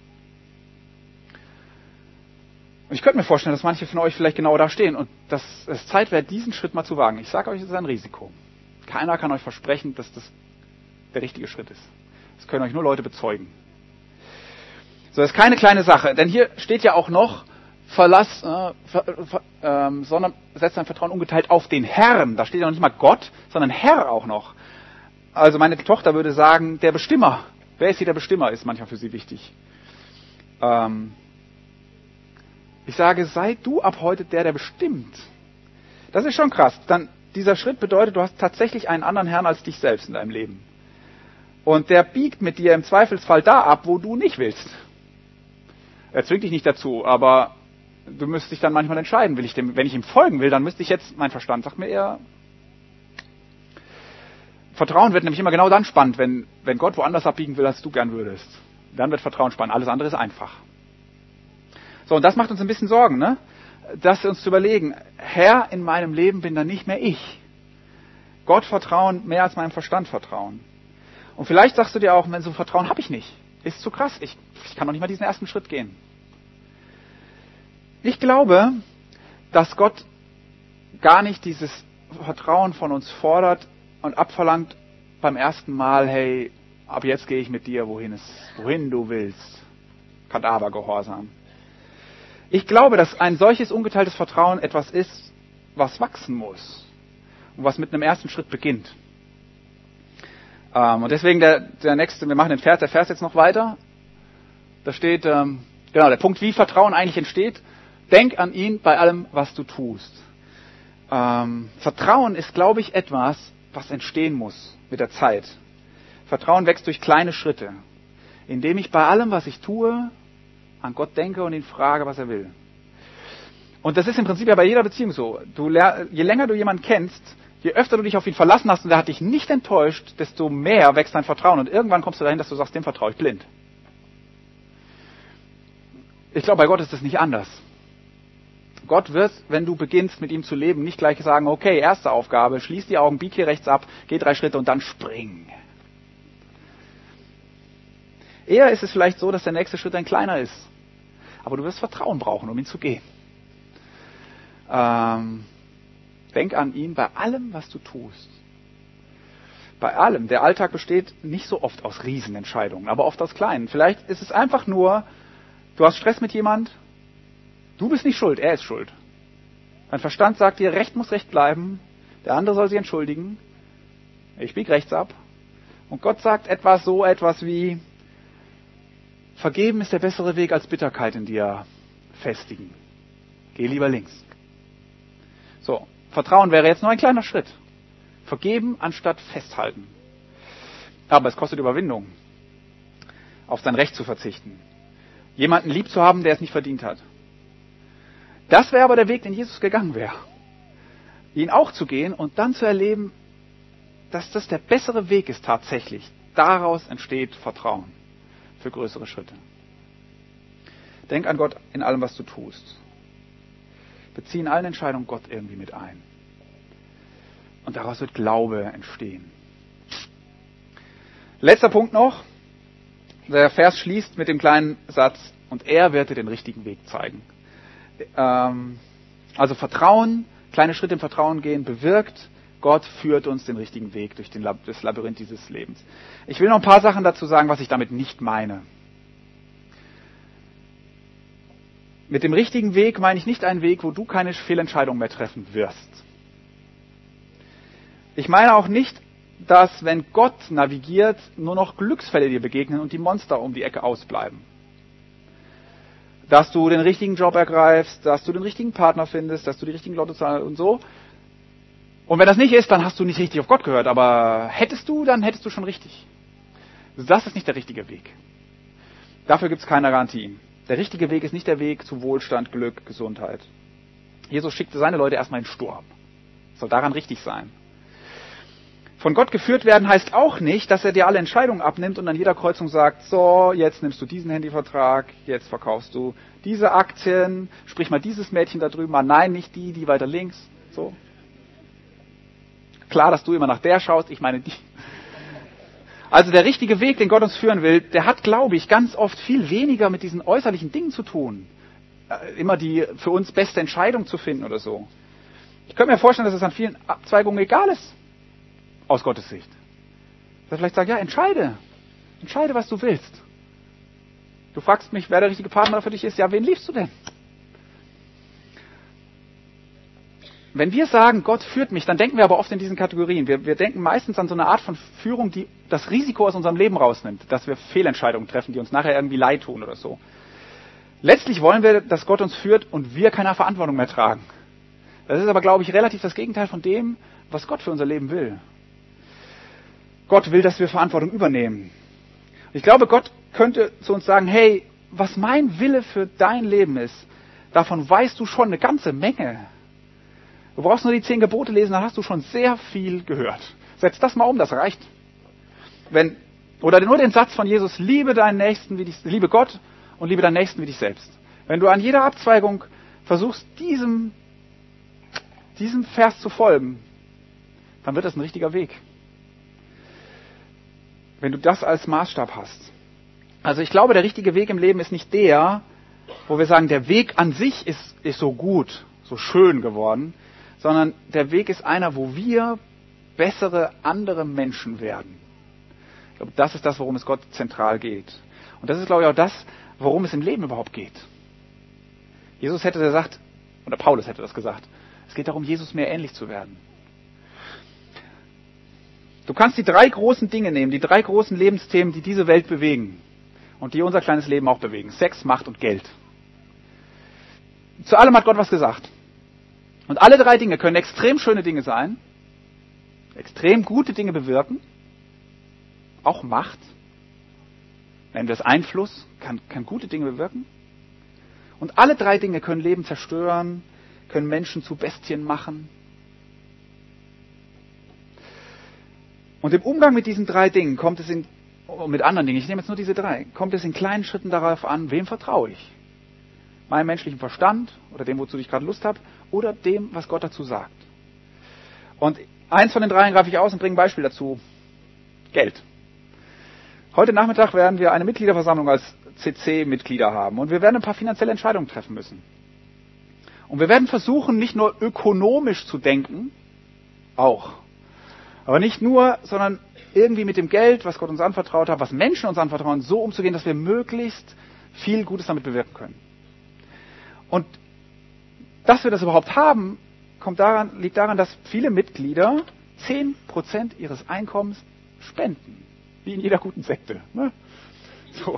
Und ich könnte mir vorstellen, dass manche von euch vielleicht genau da stehen und dass es Zeit wäre, diesen Schritt mal zu wagen. Ich sage euch, es ist ein Risiko. Keiner kann euch versprechen, dass das der richtige Schritt ist. Das können euch nur Leute bezeugen. So, das ist keine kleine Sache, denn hier steht ja auch noch, Verlass, äh, ver, ver, ähm, sondern setzt dein Vertrauen ungeteilt auf den Herrn. Da steht ja noch nicht mal Gott, sondern Herr auch noch. Also meine Tochter würde sagen, der Bestimmer. Wer ist hier der Bestimmer, ist manchmal für sie wichtig. Ähm, ich sage, sei du ab heute der, der bestimmt. Das ist schon krass. Dann, dieser Schritt bedeutet, du hast tatsächlich einen anderen Herrn als dich selbst in deinem Leben. Und der biegt mit dir im Zweifelsfall da ab, wo du nicht willst. Er zwingt dich nicht dazu, aber du müsstest dich dann manchmal entscheiden, will ich dem, wenn ich ihm folgen will, dann müsste ich jetzt, mein Verstand sagt mir eher, Vertrauen wird nämlich immer genau dann spannend, wenn, wenn Gott woanders abbiegen will, als du gern würdest. Dann wird Vertrauen spannend, alles andere ist einfach. So, und das macht uns ein bisschen Sorgen, ne? Dass wir uns zu überlegen, Herr, in meinem Leben bin dann nicht mehr ich. Gott vertrauen mehr als meinem Verstand vertrauen. Und vielleicht sagst du dir auch, wenn so ein Vertrauen habe ich nicht. Ist zu krass, ich, ich kann doch nicht mal diesen ersten Schritt gehen. Ich glaube, dass Gott gar nicht dieses Vertrauen von uns fordert und abverlangt beim ersten Mal, hey, ab jetzt gehe ich mit dir, wohin es, wohin du willst. Kadavergehorsam. Ich glaube, dass ein solches ungeteiltes Vertrauen etwas ist, was wachsen muss und was mit einem ersten Schritt beginnt. Ähm, und deswegen der, der nächste, wir machen den Vers, der Vers jetzt noch weiter. Da steht, ähm, genau, der Punkt, wie Vertrauen eigentlich entsteht. Denk an ihn bei allem, was du tust. Ähm, Vertrauen ist, glaube ich, etwas, was entstehen muss mit der Zeit. Vertrauen wächst durch kleine Schritte, indem ich bei allem, was ich tue, an Gott denke und ihn frage, was er will. Und das ist im Prinzip ja bei jeder Beziehung so. Du, je länger du jemanden kennst, je öfter du dich auf ihn verlassen hast und er hat dich nicht enttäuscht, desto mehr wächst dein Vertrauen. Und irgendwann kommst du dahin, dass du sagst, dem vertraue ich blind. Ich glaube, bei Gott ist das nicht anders. Gott wird, wenn du beginnst, mit ihm zu leben, nicht gleich sagen, okay, erste Aufgabe, schließ die Augen, bieg hier rechts ab, geh drei Schritte und dann spring. Eher ist es vielleicht so, dass der nächste Schritt ein kleiner ist. Aber du wirst Vertrauen brauchen, um ihn zu gehen. Ähm, denk an ihn bei allem, was du tust. Bei allem. Der Alltag besteht nicht so oft aus Riesenentscheidungen, aber oft aus kleinen. Vielleicht ist es einfach nur, du hast Stress mit jemand, du bist nicht schuld, er ist schuld. Dein Verstand sagt dir, Recht muss Recht bleiben, der andere soll sich entschuldigen, ich bieg rechts ab. Und Gott sagt etwas, so etwas wie, vergeben ist der bessere Weg als Bitterkeit in dir festigen. Geh lieber links. So, Vertrauen wäre jetzt nur ein kleiner Schritt. Vergeben anstatt festhalten. Aber es kostet Überwindung, auf sein Recht zu verzichten. Jemanden lieb zu haben, der es nicht verdient hat. Das wäre aber der Weg, den Jesus gegangen wäre. Ihn auch zu gehen und dann zu erleben, dass das der bessere Weg ist tatsächlich. Daraus entsteht Vertrauen für größere Schritte. Denk an Gott in allem, was du tust. Bezieh in allen Entscheidungen Gott irgendwie mit ein. Und daraus wird Glaube entstehen. Letzter Punkt noch. Der Vers schließt mit dem kleinen Satz, und er wird dir den richtigen Weg zeigen. Ähm, also Vertrauen, kleine Schritte im Vertrauen gehen, bewirkt, Gott führt uns den richtigen Weg durch den, das Labyrinth dieses Lebens. Ich will noch ein paar Sachen dazu sagen, was ich damit nicht meine. Mit dem richtigen Weg meine ich nicht einen Weg, wo du keine Fehlentscheidung mehr treffen wirst. Ich meine auch nicht, dass, wenn Gott navigiert, nur noch Glücksfälle dir begegnen und die Monster um die Ecke ausbleiben. Dass du den richtigen Job ergreifst, dass du den richtigen Partner findest, dass du die richtigen Lottozahlen und so. Und wenn das nicht ist, dann hast du nicht richtig auf Gott gehört. Aber hättest du, dann hättest du schon richtig. Das ist nicht der richtige Weg. Dafür gibt es keine Garantie. Der richtige Weg ist nicht der Weg zu Wohlstand, Glück, Gesundheit. Jesus schickte seine Leute erstmal in den Sturm. Soll daran richtig sein. Von Gott geführt werden heißt auch nicht, dass er dir alle Entscheidungen abnimmt und an jeder Kreuzung sagt, so, jetzt nimmst du diesen Handyvertrag, jetzt verkaufst du diese Aktien, sprich mal dieses Mädchen da drüben an, nein, nicht die, die weiter links, so. Klar, dass du immer nach der schaust, ich meine die. Also der richtige Weg, den Gott uns führen will, der hat, glaube ich, ganz oft viel weniger mit diesen äußerlichen Dingen zu tun. Immer die für uns beste Entscheidung zu finden oder so. Ich könnte mir vorstellen, dass es an vielen Abzweigungen egal ist. Aus Gottes Sicht. Dass er vielleicht sagt, ja, entscheide. Entscheide, was du willst. Du fragst mich, wer der richtige Partner für dich ist. Ja, wen liebst du denn? Wenn wir sagen, Gott führt mich, dann denken wir aber oft in diesen Kategorien. Wir, wir denken meistens an so eine Art von Führung, die das Risiko aus unserem Leben rausnimmt, dass wir Fehlentscheidungen treffen, die uns nachher irgendwie leid tun oder so. Letztlich wollen wir, dass Gott uns führt und wir keine Verantwortung mehr tragen. Das ist aber, glaube ich, relativ das Gegenteil von dem, was Gott für unser Leben will. Gott will, dass wir Verantwortung übernehmen. Ich glaube, Gott könnte zu uns sagen, hey, was mein Wille für dein Leben ist, davon weißt du schon eine ganze Menge. Du brauchst nur die zehn Gebote lesen, dann hast du schon sehr viel gehört. Setz das mal um, das reicht. Wenn, oder nur den Satz von Jesus, liebe deinen Nächsten wie dich, liebe Gott und liebe deinen Nächsten wie dich selbst. Wenn du an jeder Abzweigung versuchst, diesem, diesem Vers zu folgen, dann wird das ein richtiger Weg. Wenn du das als Maßstab hast. Also ich glaube, der richtige Weg im Leben ist nicht der, wo wir sagen, der Weg an sich ist, ist so gut, so schön geworden, sondern der Weg ist einer, wo wir bessere andere Menschen werden. Ich glaube, das ist das, worum es Gott zentral geht. Und das ist, glaube ich, auch das, worum es im Leben überhaupt geht. Jesus hätte gesagt, oder Paulus hätte das gesagt, es geht darum, Jesus mehr ähnlich zu werden. Du kannst die drei großen Dinge nehmen, die drei großen Lebensthemen, die diese Welt bewegen und die unser kleines Leben auch bewegen. Sex, Macht und Geld. Zu allem hat Gott was gesagt. Und alle drei Dinge können extrem schöne Dinge sein, extrem gute Dinge bewirken, auch Macht, nennen wir es Einfluss, kann, kann gute Dinge bewirken. Und alle drei Dinge können Leben zerstören, können Menschen zu Bestien machen. Und im Umgang mit diesen drei Dingen kommt es in, mit anderen Dingen, ich nehme jetzt nur diese drei, kommt es in kleinen Schritten darauf an, wem vertraue ich? Meinem menschlichen Verstand oder dem, wozu ich gerade Lust habe, oder dem, was Gott dazu sagt. Und eins von den dreien greife ich aus und bringe ein Beispiel dazu. Geld. Heute Nachmittag werden wir eine Mitgliederversammlung als C C-Mitglieder haben und wir werden ein paar finanzielle Entscheidungen treffen müssen. Und wir werden versuchen, nicht nur ökonomisch zu denken, auch, aber nicht nur, sondern irgendwie mit dem Geld, was Gott uns anvertraut hat, was Menschen uns anvertrauen, so umzugehen, dass wir möglichst viel Gutes damit bewirken können. Und dass wir das überhaupt haben, kommt daran, liegt daran, dass viele Mitglieder zehn Prozent ihres Einkommens spenden. Wie in jeder guten Sekte. Ne? So.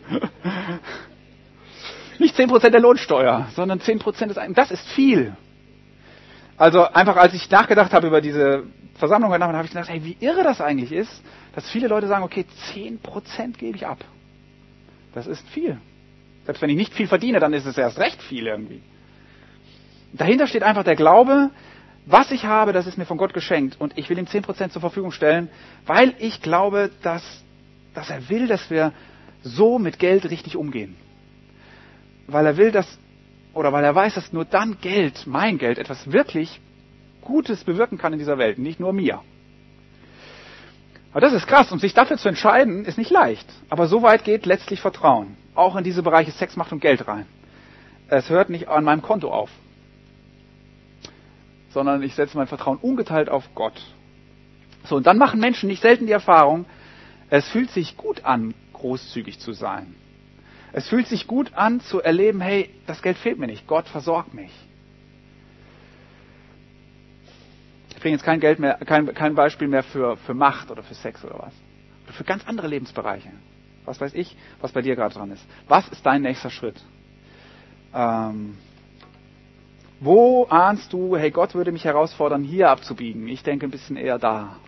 Nicht zehn Prozent der Lohnsteuer, sondern zehn Prozent des Einkommens. Das ist viel. Also einfach, als ich nachgedacht habe über diese Versammlung, habe ich gedacht, hey, wie irre das eigentlich ist, dass viele Leute sagen, okay, zehn Prozent gebe ich ab. Das ist viel. Selbst wenn ich nicht viel verdiene, dann ist es erst recht viel irgendwie. Dahinter steht einfach der Glaube, was ich habe, das ist mir von Gott geschenkt und ich will ihm zehn Prozent zur Verfügung stellen, weil ich glaube, dass, dass er will, dass wir so mit Geld richtig umgehen. Weil er will, dass, oder weil er weiß, dass nur dann Geld, mein Geld, etwas wirklich Gutes bewirken kann in dieser Welt, nicht nur mir. Aber das ist krass und sich dafür zu entscheiden, ist nicht leicht. Aber so weit geht letztlich Vertrauen. Auch in diese Bereiche Sex, Macht und Geld rein. Es hört nicht an meinem Konto auf, sondern ich setze mein Vertrauen ungeteilt auf Gott. So, und dann machen Menschen nicht selten die Erfahrung, es fühlt sich gut an, großzügig zu sein. Es fühlt sich gut an, zu erleben, hey, das Geld fehlt mir nicht, Gott versorgt mich. Ich bringe jetzt kein Geld mehr, kein, kein Beispiel mehr für, für Macht oder für Sex oder was. Oder für ganz andere Lebensbereiche. Was weiß ich, was bei dir gerade dran ist. Was ist dein nächster Schritt? Ähm, wo ahnst du, hey, Gott würde mich herausfordern, hier abzubiegen? Ich denke ein bisschen eher da.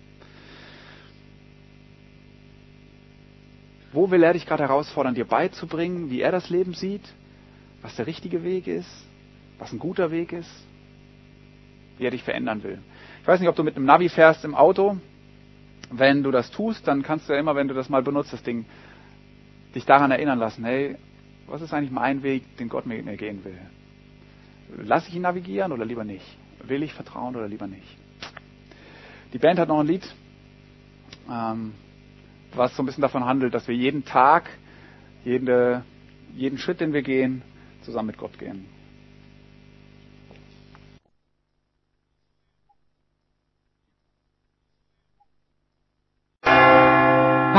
Wo will er dich gerade herausfordern, dir beizubringen, wie er das Leben sieht? Was der richtige Weg ist? Was ein guter Weg ist? Wie er dich verändern will. Ich weiß nicht, ob du mit einem Navi fährst im Auto. Wenn du das tust, dann kannst du ja immer, wenn du das mal benutzt, das Ding, dich daran erinnern lassen, hey, was ist eigentlich mein Weg, den Gott mit mir gehen will? Lass ich ihn navigieren oder lieber nicht? Will ich vertrauen oder lieber nicht? Die Band hat noch ein Lied, ähm, was so ein bisschen davon handelt, dass wir jeden Tag, jede, jeden Schritt, den wir gehen, zusammen mit Gott gehen.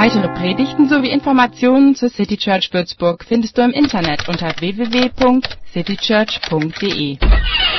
Weitere Predigten sowie Informationen zur City Church Würzburg findest du im Internet unter w w w punkt city church punkt d e.